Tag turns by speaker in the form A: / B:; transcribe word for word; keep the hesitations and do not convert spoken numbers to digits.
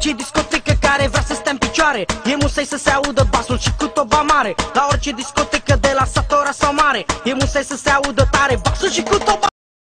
A: orice discotecă care vrea să stea în picioare, e musai să se audă basul și cu toba mare. La orice discotecă de la Satora sau Mare, e musai să se audă tare basul și cu toba